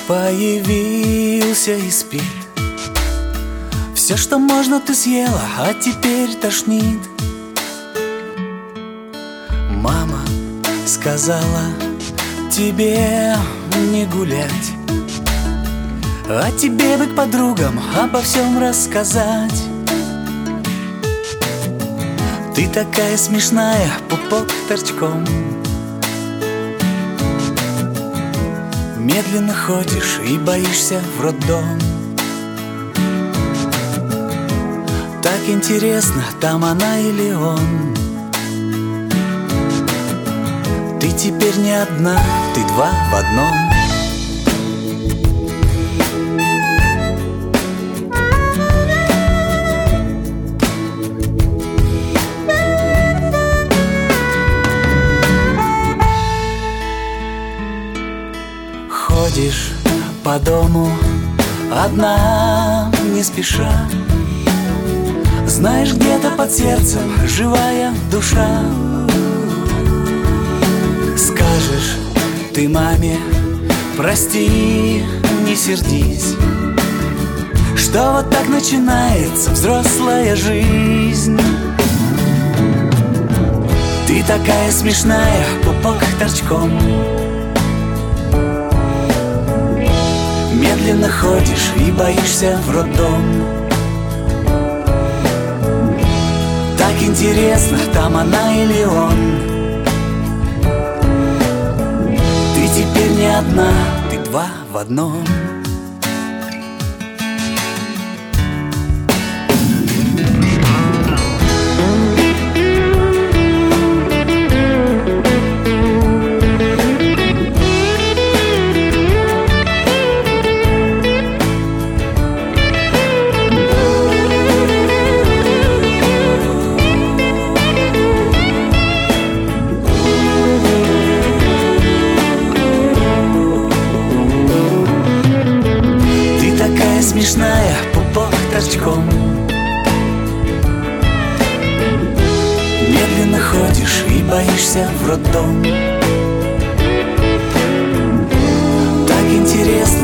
Появился и спит. Все, что можно, ты съела, а теперь тошнит. Мама сказала тебе не гулять, а тебе бы к подругам обо всем рассказать. Ты такая смешная, пупок торчком. Медленно ходишь и боишься в роддом. Так интересно, там она или он. Ты теперь не одна, ты два в одном. Ходишь по дому одна, не спеша. Знаешь, где-то под сердцем живая душа. Скажешь ты маме прости, не сердись, что вот так начинается взрослая жизнь. Ты такая смешная, пупок торчком. Медленно ходишь и боишься в роддом. Так интересно, там она или он. Ты теперь не одна, ты два в одном. Смешная, пупок торчком. Медленно ходишь и боишься в роддом. Так интересно.